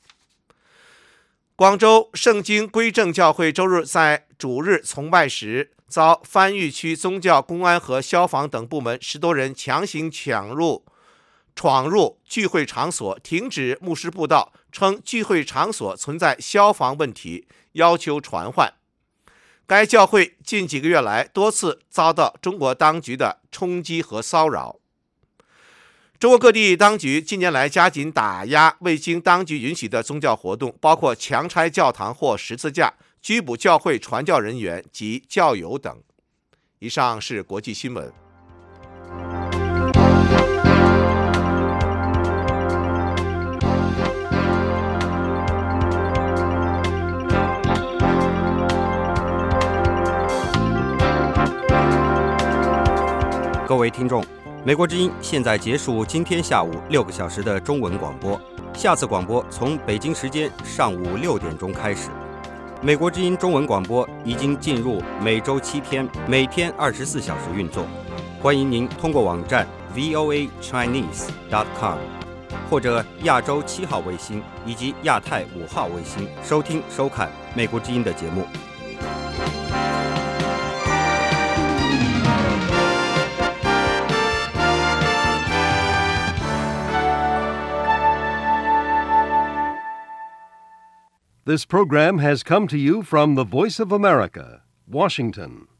广州圣经归正教会周日在主日崇拜时，遭番禺区宗教、公安和消防等部门十多人强行抢入、闯入聚会场所，停止牧师布道，称聚会场所存在消防问题，要求传唤。该教会近几个月来多次遭到中国当局的冲击和骚扰。中国各地当局近年来加紧打压未经当局允许的宗教活动，包括强拆教堂或十字架、拘捕教会传教人员及教友等。以上是国际新闻。 各位听众，美国之音现在结束今天下午六个小时的中文广播，下次广播从北京时间上午六点钟开始。美国之音中文广播已经进入每周七天，每天二十四小时运作。欢迎您通过网站 v o a chinese dot com 或者亚洲七号卫星以及亚太五号卫星收听收看美国之音的节目。 This program has come to you from the Voice of America, Washington.